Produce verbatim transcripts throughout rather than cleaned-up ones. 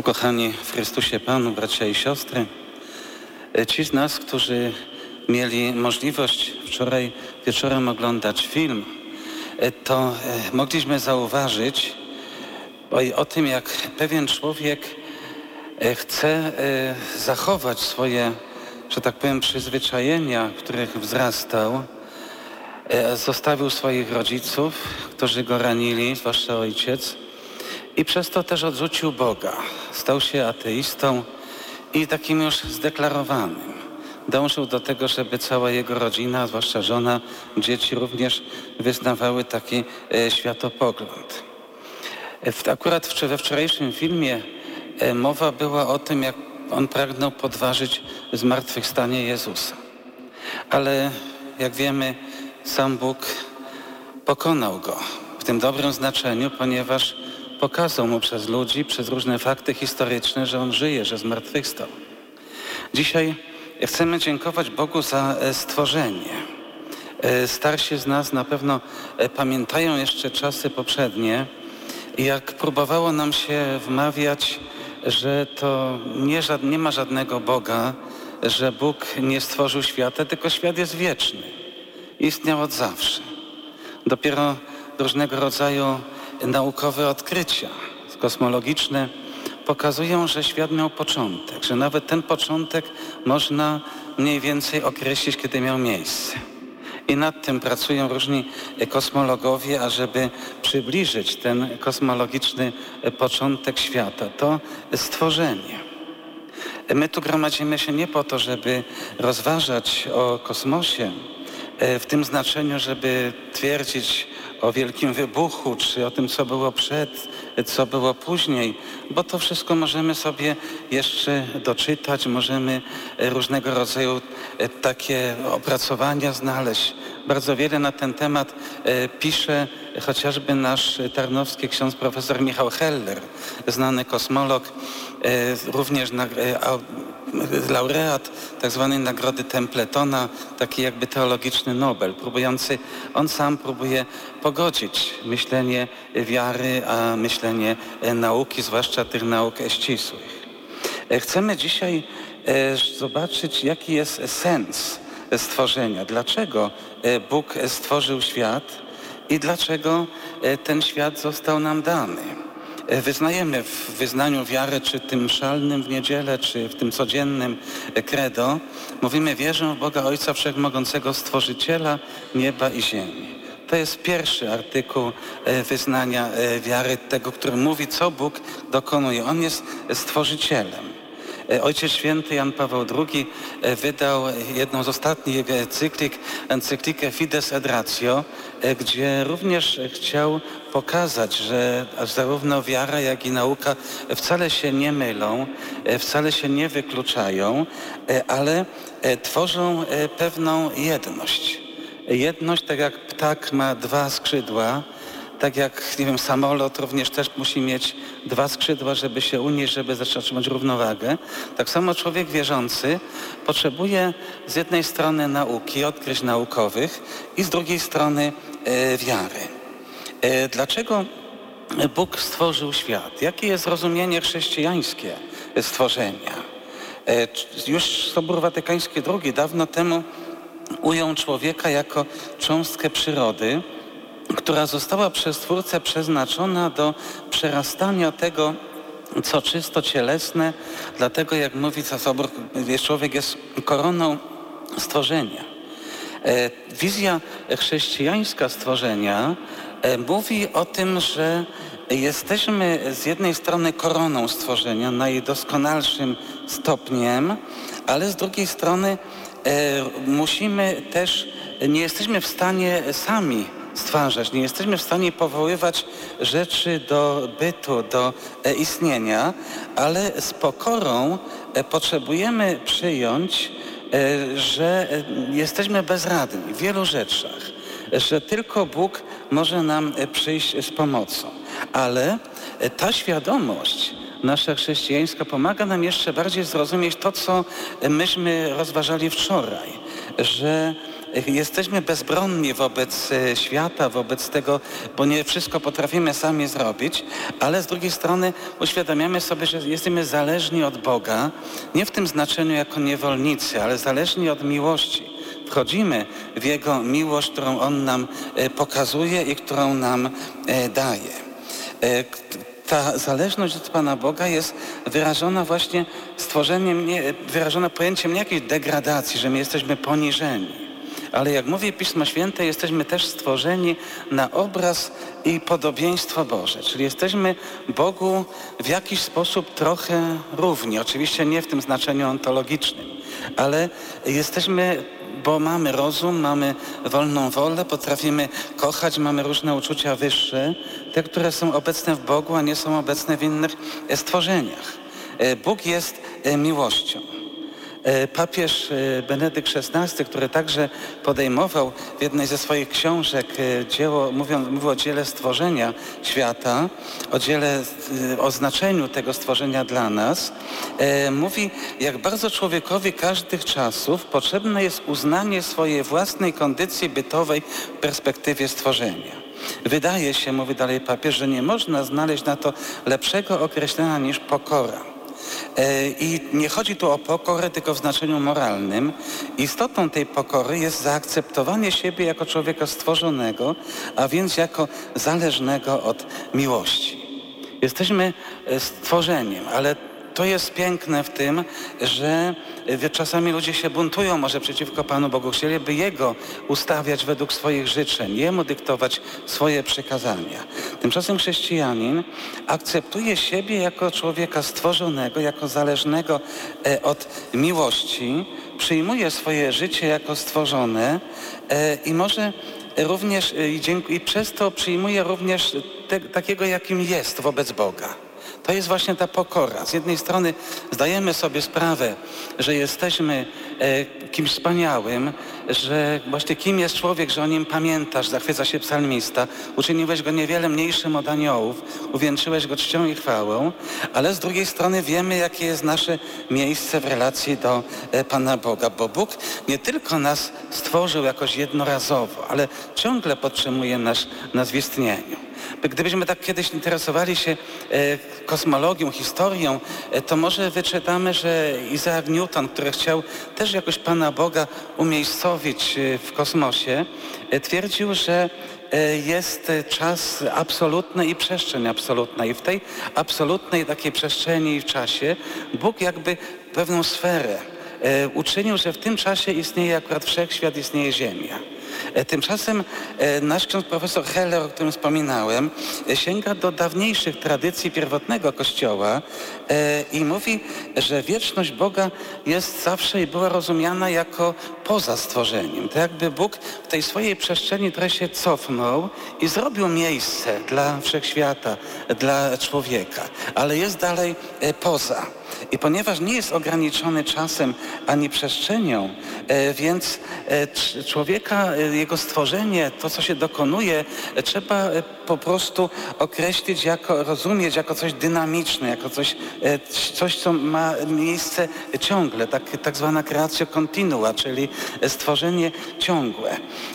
Ukochani w Chrystusie Panu, bracia i siostry, ci z nas, którzy mieli możliwość wczoraj wieczorem oglądać film, to mogliśmy zauważyć o tym, jak pewien człowiek chce zachować swoje, że tak powiem, przyzwyczajenia, w których wzrastał. Zostawił swoich rodziców, którzy go ranili, zwłaszcza ojciec, i przez to też odrzucił Boga. Stał się ateistą i takim już zdeklarowanym. Dążył do tego, żeby cała jego rodzina, zwłaszcza żona, dzieci również wyznawały taki e, światopogląd. W, akurat w, we wczorajszym filmie e, mowa była o tym, jak on pragnął podważyć zmartwychwstanie Jezusa. Ale jak wiemy, sam Bóg pokonał go w tym dobrym znaczeniu, ponieważ pokazał mu przez ludzi, przez różne fakty historyczne, że on żyje, że zmartwychwstał. Dzisiaj chcemy dziękować Bogu za stworzenie. Starsi z nas na pewno pamiętają jeszcze czasy poprzednie, jak próbowało nam się wmawiać, że to nie, nie ma żadnego Boga, że Bóg nie stworzył świata, tylko świat jest wieczny. Istniał od zawsze. Dopiero różnego rodzaju naukowe odkrycia kosmologiczne pokazują, że świat miał początek, że nawet ten początek można mniej więcej określić, kiedy miał miejsce. I nad tym pracują różni kosmologowie, ażeby przybliżyć ten kosmologiczny początek świata, to stworzenie. My tu gromadzimy się nie po to, żeby rozważać o kosmosie, w tym znaczeniu, żeby twierdzić o wielkim wybuchu, czy o tym, co było przed, co było później, bo to wszystko możemy sobie jeszcze doczytać, możemy różnego rodzaju takie opracowania znaleźć. Bardzo wiele na ten temat pisze chociażby nasz tarnowski ksiądz profesor Michał Heller, znany kosmolog, również laureat tak zwanej Nagrody Templetona, taki jakby teologiczny Nobel, próbujący, on sam próbuje pogodzić myślenie wiary, a myślenie nauki, zwłaszcza tych nauk ścisłych. Chcemy dzisiaj zobaczyć, jaki jest sens stworzenia, dlaczego Bóg stworzył świat i dlaczego ten świat został nam dany. Wyznajemy w wyznaniu wiary, czy tym szalnym w niedzielę, czy w tym codziennym credo, mówimy: wierzę w Boga Ojca Wszechmogącego, Stworzyciela nieba i ziemi. To jest pierwszy artykuł wyznania wiary, tego, który mówi, co Bóg dokonuje. On jest Stworzycielem. Ojciec Święty Jan Paweł drugi wydał jedną z ostatnich jego encyklik, encyklikę Fides et Ratio, gdzie również chciał pokazać, że zarówno wiara, jak i nauka wcale się nie mylą, wcale się nie wykluczają, ale tworzą pewną jedność. Jedność, tak jak ptak ma dwa skrzydła, tak jak, nie wiem, samolot również też musi mieć dwa skrzydła, żeby się unieść, żeby zatrzymać równowagę. Tak samo człowiek wierzący potrzebuje z jednej strony nauki, odkryć naukowych i z drugiej strony e, wiary. E, dlaczego Bóg stworzył świat? Jakie jest rozumienie chrześcijańskie stworzenia? E, już Sobór Watykański drugi dawno temu ujął człowieka jako cząstkę przyrody, która została przez Twórcę przeznaczona do przerastania tego, co czysto cielesne, dlatego, jak mówi Sobór, człowiek jest koroną stworzenia. Wizja chrześcijańska stworzenia mówi o tym, że jesteśmy z jednej strony koroną stworzenia, najdoskonalszym stopniem, ale z drugiej strony musimy też, nie jesteśmy w stanie sami stwarzać, nie jesteśmy w stanie powoływać rzeczy do bytu, do istnienia, ale z pokorą potrzebujemy przyjąć, że jesteśmy bezradni w wielu rzeczach, że tylko Bóg może nam przyjść z pomocą. Ale ta świadomość nasza chrześcijańska pomaga nam jeszcze bardziej zrozumieć to, co myśmy rozważali wczoraj, że jesteśmy bezbronni wobec świata, wobec tego, bo nie wszystko potrafimy sami zrobić, ale z drugiej strony uświadamiamy sobie, że jesteśmy zależni od Boga, nie w tym znaczeniu jako niewolnicy, ale zależni od miłości. Wchodzimy w Jego miłość, którą On nam pokazuje i którą nam daje. Ta zależność od Pana Boga jest wyrażona właśnie stworzeniem, nie, wyrażona pojęciem nie jakiejś degradacji, że my jesteśmy poniżeni. Ale jak mówi Pismo Święte, jesteśmy też stworzeni na obraz i podobieństwo Boże. Czyli jesteśmy Bogu w jakiś sposób trochę równi. Oczywiście nie w tym znaczeniu ontologicznym, ale jesteśmy, bo mamy rozum, mamy wolną wolę, potrafimy kochać, mamy różne uczucia wyższe, te, które są obecne w Bogu, a nie są obecne w innych stworzeniach. Bóg jest miłością. Papież Benedykt szesnasty, który także podejmował w jednej ze swoich książek dzieło, mówią, mówił o dziele stworzenia świata, o dziele, o znaczeniu tego stworzenia dla nas, mówi, jak bardzo człowiekowi każdych czasów potrzebne jest uznanie swojej własnej kondycji bytowej w perspektywie stworzenia. Wydaje się, mówi dalej papież, że nie można znaleźć na to lepszego określenia niż pokora. I nie chodzi tu o pokorę, tylko w znaczeniu moralnym. Istotą tej pokory jest zaakceptowanie siebie jako człowieka stworzonego, a więc jako zależnego od miłości. Jesteśmy stworzeniem, ale to jest piękne w tym, że czasami ludzie się buntują może przeciwko Panu Bogu. Chcieliby Jego ustawiać według swoich życzeń, Jemu dyktować swoje przykazania. Tymczasem chrześcijanin akceptuje siebie jako człowieka stworzonego, jako zależnego od miłości, przyjmuje swoje życie jako stworzone i może również i, i przez to przyjmuje również te, takiego, jakim jest wobec Boga. To jest właśnie ta pokora. Z jednej strony zdajemy sobie sprawę, że jesteśmy e, kimś wspaniałym, że właśnie kim jest człowiek, że o nim pamiętasz, zachwyca się psalmista, uczyniłeś go niewiele mniejszym od aniołów, uwieńczyłeś go czcią i chwałą, ale z drugiej strony wiemy, jakie jest nasze miejsce w relacji do e, Pana Boga, bo Bóg nie tylko nas stworzył jakoś jednorazowo, ale ciągle podtrzymuje nas, nas w istnieniu. Gdybyśmy tak kiedyś interesowali się e, kosmologią, historią, e, to może wyczytamy, że Isaac Newton, który chciał też jakoś Pana Boga umiejscowić e, w kosmosie, e, twierdził, że e, jest czas absolutny i przestrzeń absolutna. I w tej absolutnej takiej przestrzeni i w czasie Bóg jakby pewną sferę e, uczynił, że w tym czasie istnieje akurat wszechświat, istnieje Ziemia. Tymczasem nasz ksiądz profesor Heller, o którym wspominałem, sięga do dawniejszych tradycji pierwotnego Kościoła i mówi, że wieczność Boga jest zawsze i była rozumiana jako poza stworzeniem. To jakby Bóg w tej swojej przestrzeni trochę się cofnął i zrobił miejsce dla wszechświata, dla człowieka, ale jest dalej poza. I ponieważ nie jest ograniczony czasem ani przestrzenią, więc człowieka, jego stworzenie, to co się dokonuje, trzeba po prostu określić jako, rozumieć jako coś dynamiczne, jako coś, coś co ma miejsce ciągle, tak, tak zwana creatio continua, czyli stworzenie ciągłe.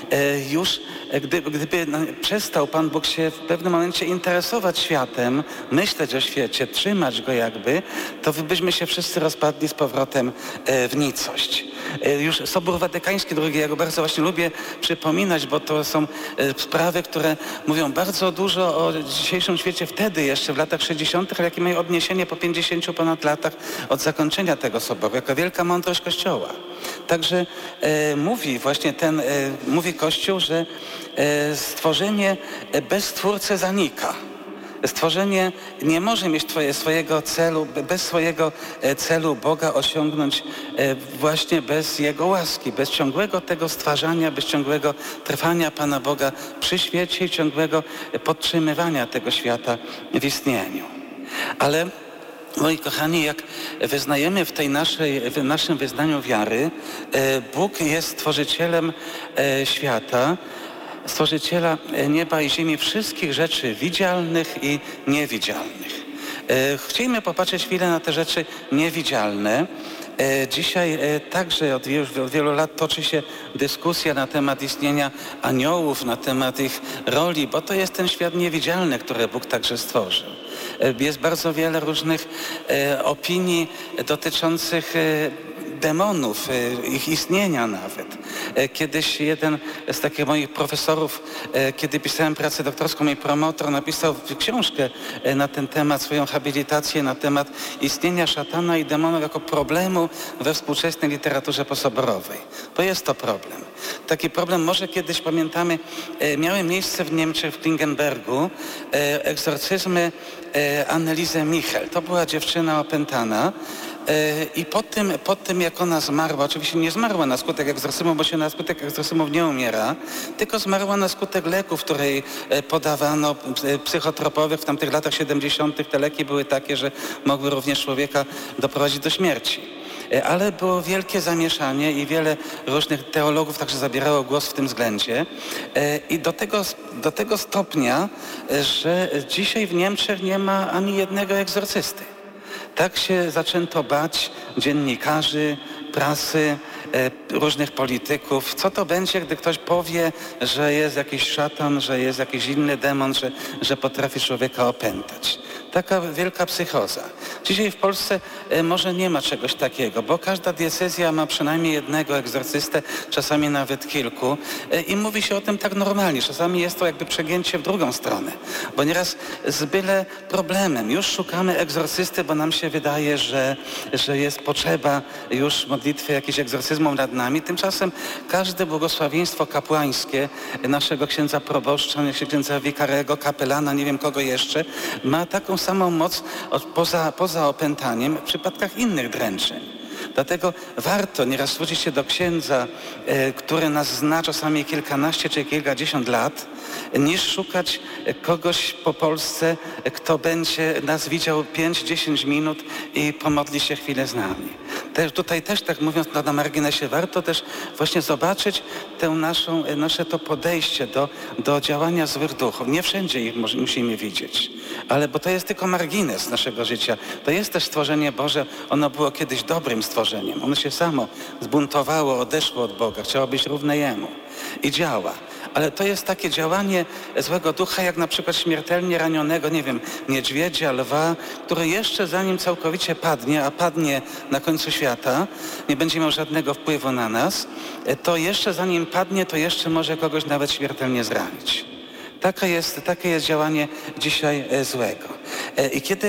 Już gdyby, gdyby przestał Pan Bóg się w pewnym momencie interesować światem, myśleć o świecie, trzymać go jakby, to byśmy się wszyscy rozpadli z powrotem w nicość. Już Sobór Watykański drugi, ja go bardzo właśnie lubię przypominać, bo to są sprawy, które mówią bardzo dużo o dzisiejszym świecie wtedy jeszcze, w latach sześćdziesiątych, ale jakie mają odniesienie po pięćdziesięciu ponad latach od zakończenia tego Soboru, jako wielka mądrość Kościoła. Także e, mówi właśnie ten, e, mówi Kościół, że e, stworzenie bez Stwórcy zanika. Stworzenie nie może mieć twoje, swojego celu, bez swojego celu Boga osiągnąć właśnie bez Jego łaski, bez ciągłego tego stwarzania, bez ciągłego trwania Pana Boga przy świecie i ciągłego podtrzymywania tego świata w istnieniu. Ale moi kochani, jak wyznajemy w tej naszej, w naszym wyznaniu wiary, Bóg jest Stworzycielem świata, Stworzyciela nieba i ziemi, wszystkich rzeczy widzialnych i niewidzialnych. Chcielibyśmy popatrzeć chwilę na te rzeczy niewidzialne Dzisiaj także od wielu, od wielu lat toczy się dyskusja na temat istnienia aniołów, na temat ich roli, bo to jest ten świat niewidzialny, który Bóg także stworzył. Jest bardzo wiele różnych opinii dotyczących demonów, ich istnienia nawet. Kiedyś jeden z takich moich profesorów, kiedy pisałem pracę doktorską, mój promotor napisał książkę na ten temat, swoją habilitację na temat istnienia szatana i demonów jako problemu we współczesnej literaturze posoborowej. To jest to problem. Taki problem, może kiedyś pamiętamy, miały miejsce w Niemczech, w Klingenbergu, egzorcyzmy Anneliese Michel. To była dziewczyna opętana. I po tym, po tym, jak ona zmarła, oczywiście nie zmarła na skutek egzorcyzmu, bo się na skutek egzorcyzmów nie umiera, tylko zmarła na skutek leków, które jej podawano, psychotropowych. W tamtych latach siedemdziesiątych te leki były takie, że mogły również człowieka doprowadzić do śmierci. Ale było wielkie zamieszanie i wiele różnych teologów także zabierało głos w tym względzie. I do tego, do tego stopnia, że dzisiaj w Niemczech nie ma ani jednego egzorcysty. Tak się zaczęto bać dziennikarzy, prasy, różnych polityków. Co to będzie, gdy ktoś powie, że jest jakiś szatan, że jest jakiś inny demon, że, że potrafi człowieka opętać. Taka wielka psychoza. Dzisiaj w Polsce może nie ma czegoś takiego, bo każda diecezja ma przynajmniej jednego egzorcystę, czasami nawet kilku i mówi się o tym tak normalnie. Czasami jest to jakby przegięcie w drugą stronę, bo nieraz z byle problemem już szukamy egzorcysty, bo nam się wydaje, że, że jest potrzeba już modlitwy jakichś egzorcyzmów nad nami. Tymczasem każde błogosławieństwo kapłańskie naszego księdza proboszcza, księdza wikarego, kapelana, nie wiem kogo jeszcze, ma taką samą moc poza, poza opętaniem w przypadkach innych dręczeń. Dlatego warto nieraz zwrócić się do księdza, e, który nas zna czasami kilkanaście czy kilkadziesiąt lat, niż szukać kogoś po Polsce, kto będzie nas widział pięć dziesięć minut i pomodli się chwilę z nami. Też, tutaj też, tak mówiąc na marginesie, warto też właśnie zobaczyć tę naszą, nasze to podejście do, do działania złych duchów. Nie wszędzie ich musimy widzieć, ale bo to jest tylko margines naszego życia. To jest też stworzenie Boże, ono było kiedyś dobrym stworzeniem. Ono się samo zbuntowało, odeszło od Boga, chciało być równe Jemu i działa. Ale to jest takie działanie złego ducha, jak na przykład śmiertelnie ranionego, nie wiem, niedźwiedzia, lwa, który jeszcze zanim całkowicie padnie, a padnie na końcu świata, nie będzie miał żadnego wpływu na nas, to jeszcze zanim padnie, to jeszcze może kogoś nawet śmiertelnie zranić. Takie jest, takie jest działanie dzisiaj złego. I kiedy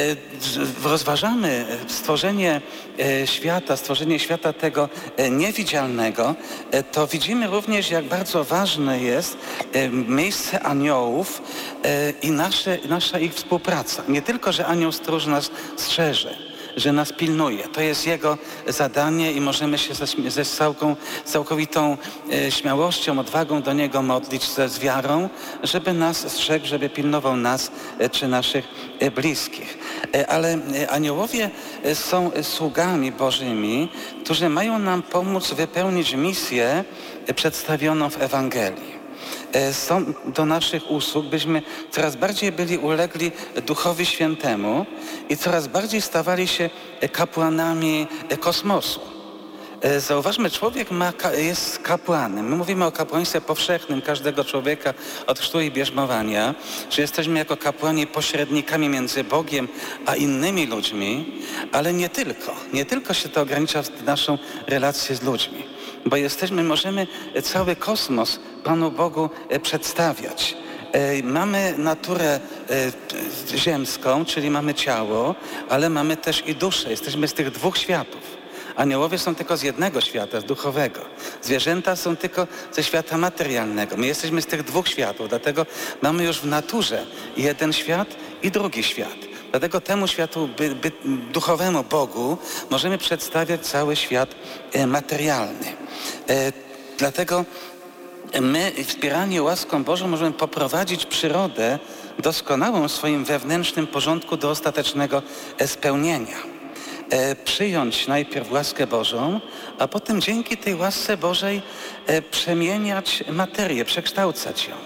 rozważamy stworzenie świata, stworzenie świata tego niewidzialnego, to widzimy również, jak bardzo ważne jest miejsce aniołów i nasze, nasza ich współpraca. Nie tylko, że anioł stróż nas strzeże, że nas pilnuje. To jest jego zadanie i możemy się ze, ze całką, całkowitą e, śmiałością, odwagą do niego modlić ze, z wiarą, żeby nas strzegł, żeby pilnował nas e, czy naszych e, bliskich. E, ale e, aniołowie e, są sługami Bożymi, którzy mają nam pomóc wypełnić misję e, przedstawioną w Ewangelii. Są do naszych usług, byśmy coraz bardziej byli ulegli Duchowi Świętemu i coraz bardziej stawali się kapłanami kosmosu. Zauważmy, człowiek ma, jest kapłanem. My mówimy o kapłaństwie powszechnym każdego człowieka od chrztu i bierzmowania, że jesteśmy jako kapłani pośrednikami między Bogiem a innymi ludźmi, ale nie tylko. Nie tylko się to ogranicza w naszą relację z ludźmi, bo jesteśmy, możemy cały kosmos Panu Bogu przedstawiać. Mamy naturę ziemską, czyli mamy ciało, ale mamy też i duszę. Jesteśmy z tych dwóch światów. Aniołowie są tylko z jednego świata, z duchowego. Zwierzęta są tylko ze świata materialnego. My jesteśmy z tych dwóch światów, dlatego mamy już w naturze jeden świat i drugi świat. Dlatego temu światu by, by, duchowemu Bogu możemy przedstawiać cały świat e, materialny. E, dlatego my, wspierani łaską Bożą, możemy poprowadzić przyrodę doskonałą w swoim wewnętrznym porządku do ostatecznego spełnienia. E, przyjąć najpierw łaskę Bożą, a potem dzięki tej łasce Bożej e, przemieniać materię, przekształcać ją.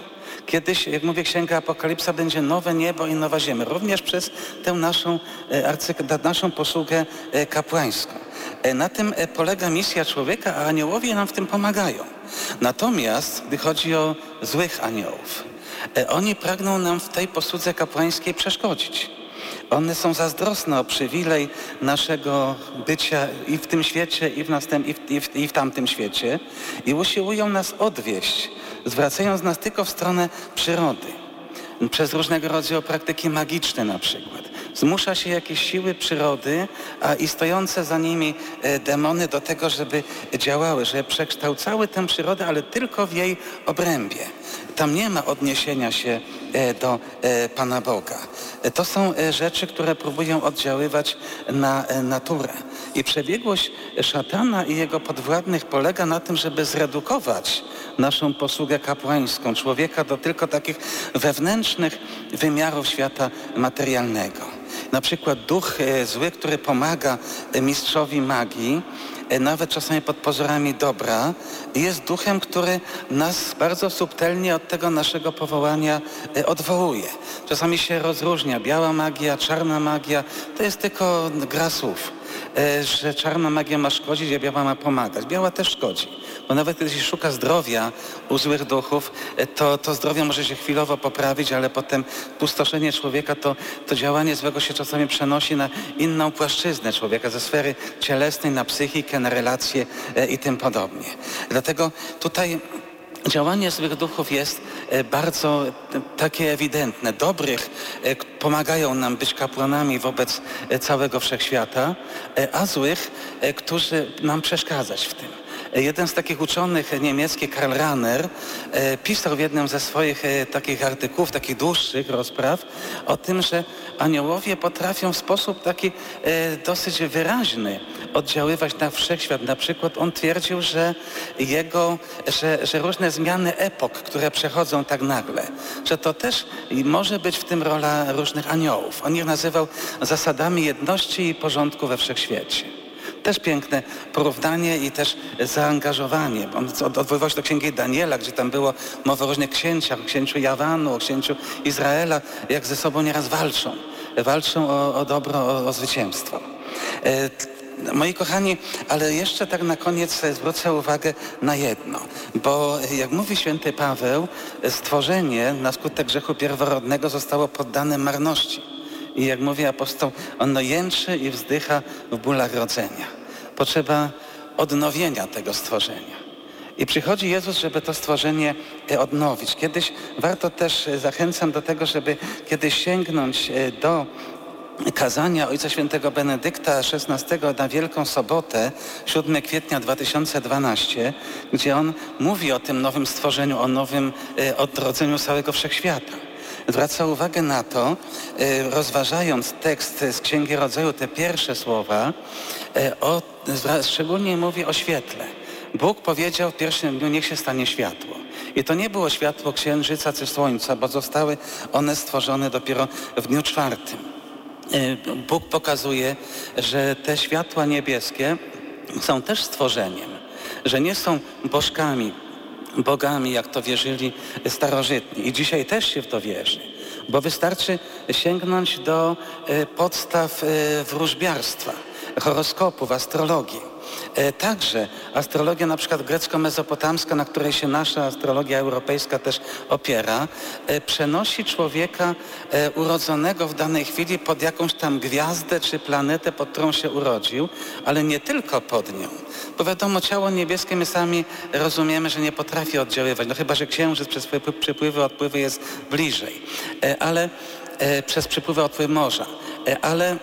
Kiedyś, jak mówię, Księga Apokalipsa, będzie nowe niebo i nowa ziemia. Również przez tę naszą, arcyk- naszą posługę kapłańską. Na tym polega misja człowieka, a aniołowie nam w tym pomagają. Natomiast, gdy chodzi o złych aniołów, oni pragną nam w tej posłudze kapłańskiej przeszkodzić. One są zazdrosne o przywilej naszego bycia i w tym świecie, i w, następ, i w, i w, i w tamtym świecie i usiłują nas odwieść, zwracając nas tylko w stronę przyrody, przez różnego rodzaju praktyki magiczne na przykład. Zmusza się jakieś siły przyrody, a i stojące za nimi demony do tego, żeby działały, żeby przekształcały tę przyrodę, ale tylko w jej obrębie. Tam nie ma odniesienia się do Pana Boga. To są rzeczy, które próbują oddziaływać na naturę. I przebiegłość szatana i jego podwładnych polega na tym, żeby zredukować naszą posługę kapłańską człowieka do tylko takich wewnętrznych wymiarów świata materialnego. Na przykład duch zły, który pomaga mistrzowi magii, nawet czasami pod pozorami dobra, jest duchem, który nas bardzo subtelnie od tego naszego powołania odwołuje. Czasami się rozróżnia biała magia, czarna magia, to jest tylko gra słów, że czarna magia ma szkodzić, a biała ma pomagać. Biała też szkodzi, bo nawet kiedy się szuka zdrowia u złych duchów, to, to zdrowie może się chwilowo poprawić, ale potem pustoszenie człowieka, to, to działanie złego się czasami przenosi na inną płaszczyznę człowieka, ze sfery cielesnej na psychikę, na relacje i tym podobnie. Dlatego tutaj działanie złych duchów jest bardzo takie ewidentne. Dobrych pomagają nam być kapłanami wobec całego wszechświata, a złych, którzy nam przeszkadzać w tym. Jeden z takich uczonych niemieckich, Karl Rahner, pisał w jednym ze swoich takich artykułów, takich dłuższych rozpraw o tym, że aniołowie potrafią w sposób taki dosyć wyraźny oddziaływać na wszechświat. Na przykład on twierdził, że jego, że, że różne zmiany epok, które przechodzą tak nagle, że to też może być w tym rola różnych aniołów. On ich nazywał zasadami jedności i porządku we wszechświecie. Też piękne porównanie i też zaangażowanie. On odwoływał się do Księgi Daniela, gdzie tam było mowa o różnych księciach, o księciu Jawanu, o księciu Izraela, jak ze sobą nieraz walczą. Walczą o, o dobro, o, o zwycięstwo. E, moi kochani, ale jeszcze tak na koniec zwrócę uwagę na jedno, bo jak mówi święty Paweł, stworzenie na skutek grzechu pierworodnego zostało poddane marności. I jak mówi apostoł, ono jęczy i wzdycha w bólach rodzenia. Potrzeba odnowienia tego stworzenia. I przychodzi Jezus, żeby to stworzenie odnowić. Kiedyś warto też, zachęcam do tego, żeby kiedyś sięgnąć do kazania Ojca Świętego Benedykta szesnastego na Wielką Sobotę, siódmego kwietnia dwa tysiące dwunastego, gdzie on mówi o tym nowym stworzeniu, o nowym odrodzeniu całego wszechświata. Zwraca uwagę na to, rozważając tekst z Księgi Rodzaju, te pierwsze słowa, o, szczególnie mówi o świetle. Bóg powiedział w pierwszym dniu, niech się stanie światło. I to nie było światło księżyca czy słońca, bo zostały one stworzone dopiero w dniu czwartym. Bóg pokazuje, że te światła niebieskie są też stworzeniem, że nie są bożkami, bogami, jak to wierzyli starożytni. I dzisiaj też się w to wierzy, bo wystarczy sięgnąć do podstaw wróżbiarstwa, horoskopów, astrologii. Także astrologia na przykład grecko-mezopotamska, na której się nasza astrologia europejska też opiera, przenosi człowieka urodzonego w danej chwili pod jakąś tam gwiazdę czy planetę, pod którą się urodził, ale nie tylko pod nią. Bo wiadomo, ciało niebieskie my sami rozumiemy, że nie potrafi oddziaływać, no chyba że księżyc przez przypływy, odpływy jest bliżej, ale przez przypływy, odpływy morza, ale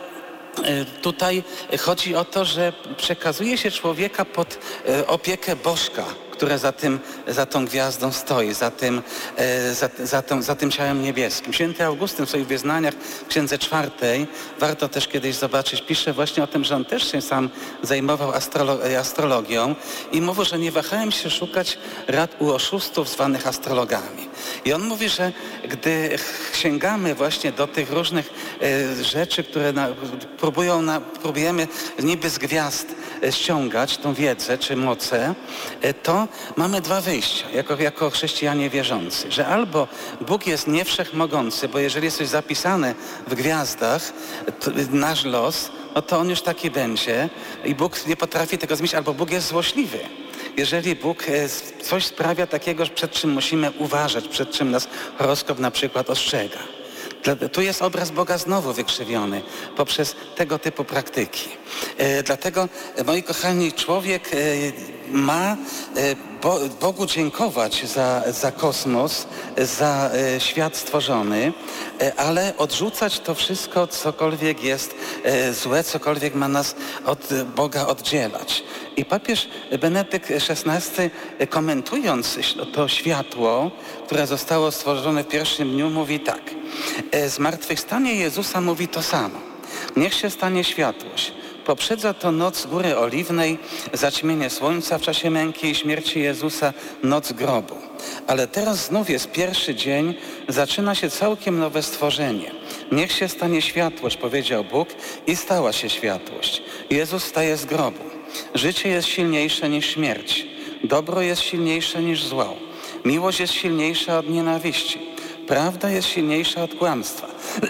tutaj chodzi o to, że przekazuje się człowieka pod opiekę bożka, które za tym, za tą gwiazdą stoi, za tym, za, za, tą, za tym ciałem niebieskim. Święty Augustyn w swoich wyznaniach w Księdze Czwartej, warto też kiedyś zobaczyć, pisze właśnie o tym, że on też się sam zajmował astrolo- astrologią i mówił, że nie wahałem się szukać rad u oszustów zwanych astrologami. I on mówi, że gdy sięgamy właśnie do tych różnych e, rzeczy, które na, próbują na, próbujemy niby z gwiazd ściągać tą wiedzę czy moce, to mamy dwa wyjścia jako, jako chrześcijanie wierzący, że albo Bóg jest niewszechmogący, bo jeżeli jest coś zapisane w gwiazdach, to nasz los, no to on już taki będzie i Bóg nie potrafi tego zmienić, albo Bóg jest złośliwy. Jeżeli Bóg coś sprawia takiego, przed czym musimy uważać, przed czym nas horoskop na przykład ostrzega. Tu jest obraz Boga znowu wykrzywiony poprzez tego typu praktyki. E, dlatego, moi kochani, człowiek e, ma e, Bo, Bogu dziękować za, za kosmos, za e, świat stworzony, e, ale odrzucać to wszystko, cokolwiek jest e, złe, cokolwiek ma nas od Boga oddzielać. I papież Benedykt szesnasty, komentując to światło, które zostało stworzone w pierwszym dniu, mówi tak. Zmartwychwstanie Jezusa mówi to samo. Niech się stanie światłość. Poprzedza to noc góry oliwnej, zaćmienie słońca w czasie męki i śmierci Jezusa, noc grobu. Ale teraz znów jest pierwszy dzień, zaczyna się całkiem nowe stworzenie. Niech się stanie światłość, powiedział Bóg, i stała się światłość. Jezus wstaje z grobu. Życie jest silniejsze niż śmierć. Dobro jest silniejsze niż zło. Miłość jest silniejsza od nienawiści. Prawda jest silniejsza od kłamstwa.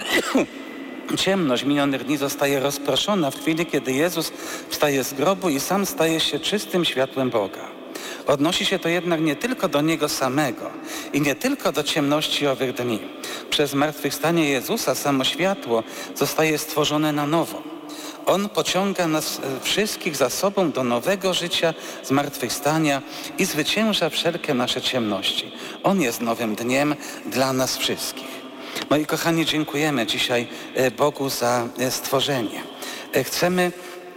Ciemność minionych dni zostaje rozproszona w chwili, kiedy Jezus wstaje z grobu i sam staje się czystym światłem Boga. Odnosi się to jednak nie tylko do Niego samego i nie tylko do ciemności owych dni. Przez zmartwychwstanie Jezusa samo światło zostaje stworzone na nowo. On pociąga nas wszystkich za sobą do nowego życia, zmartwychwstania i zwycięża wszelkie nasze ciemności. On jest nowym dniem dla nas wszystkich. Moi kochani, dziękujemy dzisiaj Bogu za stworzenie. Chcemy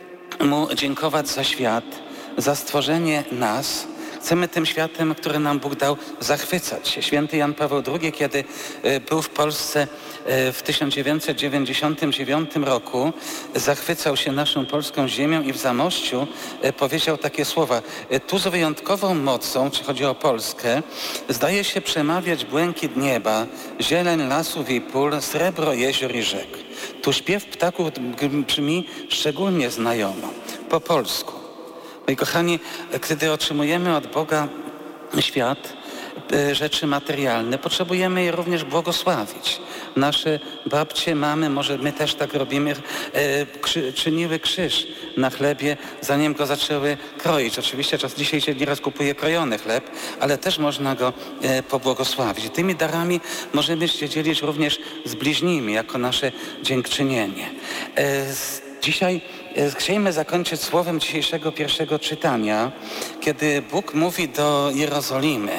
Mu dziękować za świat, za stworzenie nas. Chcemy tym światem, który nam Bóg dał, zachwycać się. Święty Jan Paweł drugi, kiedy był w Polsce w tysiąc dziewięćset dziewięćdziesiątym dziewiątym roku, zachwycał się naszą polską ziemią i w Zamościu powiedział takie słowa. Tu z wyjątkową mocą, czy chodzi o Polskę, zdaje się przemawiać błękit nieba, zieleń lasów i pól, srebro jezior i rzek. Tu śpiew ptaków brzmi szczególnie znajomo, po polsku. Moi kochani, kiedy otrzymujemy od Boga świat, rzeczy materialne, potrzebujemy je również błogosławić. Nasze babcie, mamy, może my też tak robimy, krzy, czyniły krzyż na chlebie, zanim go zaczęły kroić. Oczywiście czas dzisiaj się nieraz kupuje krojony chleb, ale też można go pobłogosławić. Tymi darami możemy się dzielić również z bliźnimi, jako nasze dziękczynienie. Dzisiaj chcielibyśmy zakończyć słowem dzisiejszego pierwszego czytania, kiedy Bóg mówi do Jerozolimy,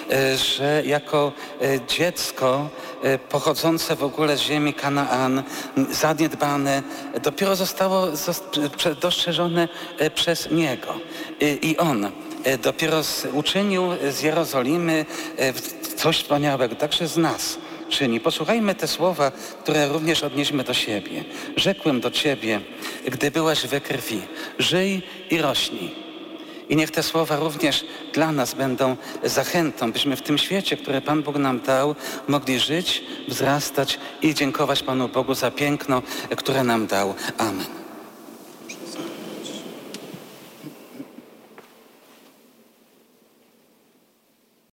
że jako dziecko pochodzące w ogóle z ziemi Kanaan, zaniedbane, dopiero zostało dostrzeżone przez Niego. I On dopiero uczynił z Jerozolimy coś wspaniałego, także z nas czyni. Posłuchajmy te słowa, które również odnieśmy do siebie. Rzekłem do Ciebie, gdy byłeś we krwi, żyj i rośnij. I niech te słowa również dla nas będą zachętą, byśmy w tym świecie, który Pan Bóg nam dał, mogli żyć, wzrastać i dziękować Panu Bogu za piękno, które nam dał. Amen.